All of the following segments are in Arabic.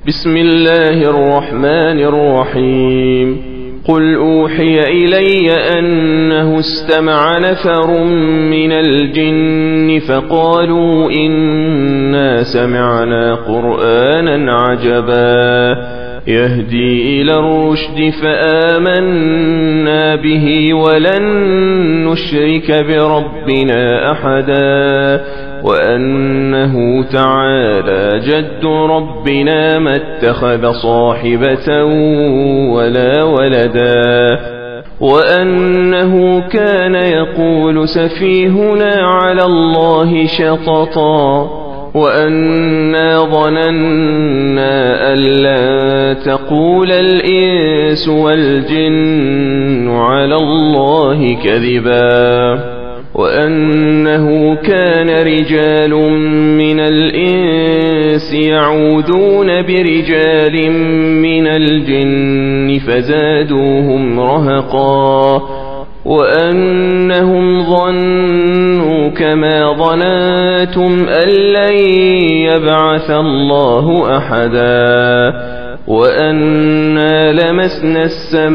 بسم الله الرحمن الرحيم. قل أوحي إلي أنه استمع نفر من الجن فقالوا إنا سمعنا قرآنا عجبا يهدي إلى الرشد فآمنا به ولن نشرك بربنا أحدا وأنه تعالى جد ربنا ما اتخذ صاحبة ولا ولدا وأنه كان يقول سفيهنا على الله شططا وأنا ظننا أن لن تقول الإنس والجن على الله كذبا وأنه كان رجال من الإنس يعوذون برجال من الجن فزادوهم رهقا وأنهم ظنوا كما ظننتم أن لن يبعث الله أحدا وأنا لمسنا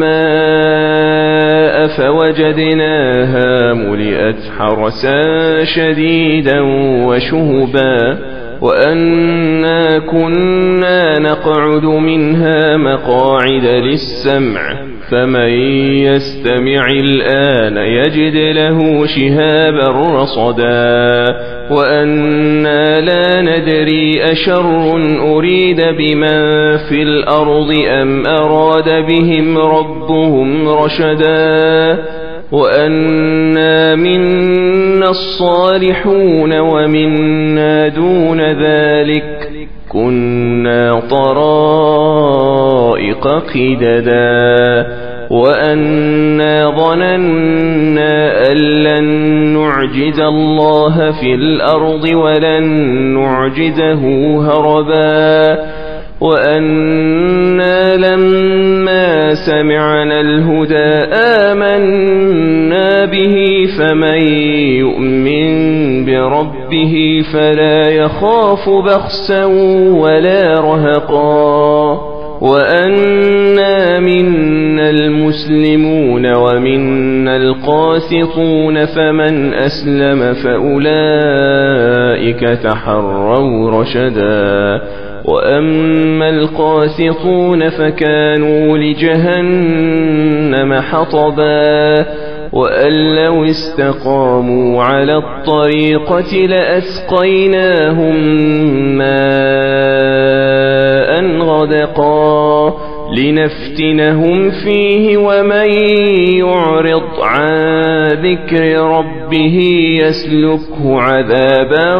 السماء فوجدناها ملئت حرسا شديدا وشهبا وأنا كنا نقعد منها مقاعد للسمع فمن يستمع الآن يجد له شهابا رصدا وأنا لا ندري أشر أريد بمن في الأرض أم أراد بهم ربهم رشدا وأنا منا الصالحون ومنا دون ذلك كنا طرائق قددا وأنا ظننا أن لن نعجز الله في الأرض ولن نعجزه هربا وأنا لما سمعنا الهدى آمنا به فمن يؤمن بربه فلا يخاف بخسا ولا رهقا وأنا منا المسلمون ومنا القاسطون فمن أسلم فأولئك تحروا رشدا وأما القاسطون فكانوا لجهنم حطبا وأن لو استقاموا على الطريقة لأسقيناهم ماء غدقا لنفتنهم فيه ومن يعرض عن ذكر ربه يسلكه عذابا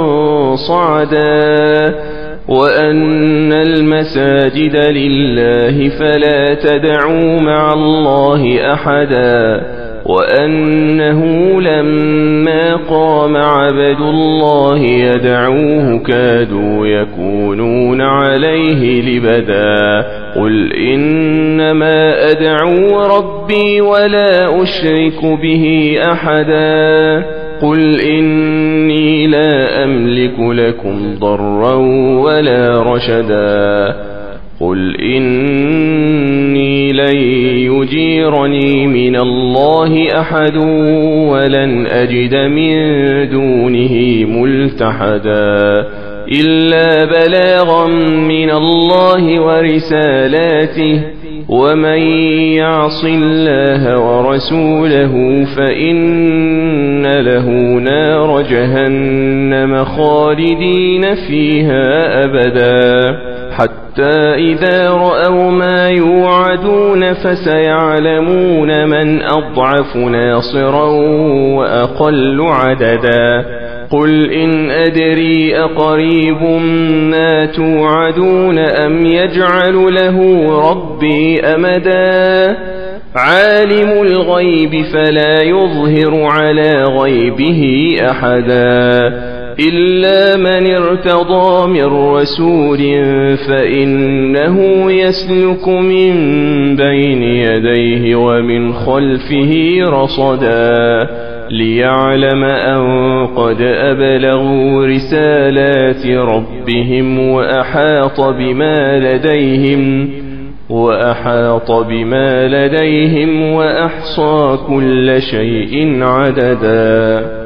صعدا وأن المساجد لله فلا تدعوا مع الله أحدا وأنه لما قام عبد الله يدعوه كادوا يكونون عليه لبدا قل إنما أدعو ربي ولا أشرك به أحدا قل إني لا أملك لكم ضرا ولا رشدا قل إني لن يجيرني من الله أحد ولن أجد من دونه ملتحدا إلا بلاغا من الله ورسالاته ومن يعص الله ورسوله فإن له نار جهنم خالدين فيها أبدا حتى إذا رأوا ما يوعدون فسيعلمون من أضعف ناصرا وأقل عددا قل إن أدري أقريب ما توعدون أم يجعل له ربي أمدا عالم الغيب فلا يظهر على غيبه أحدا إلا من ارتضى من رسول فإنه يسلك من بين يديه ومن خلفه رصدا ليعلم أن قد أبلغوا رسالات ربهم وأحاط بما لديهم وأحصى كل شيء عددا.